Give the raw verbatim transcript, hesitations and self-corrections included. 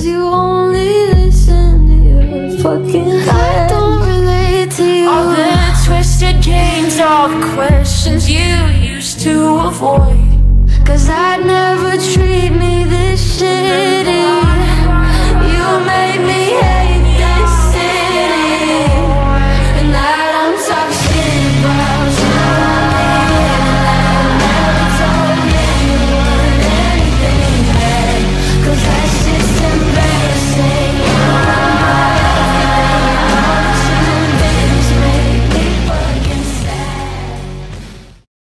Cause you only listen to your fucking head. I don't relate to you. All the twisted games, all the questions you used to avoid. Cause I'd never treat me this shit.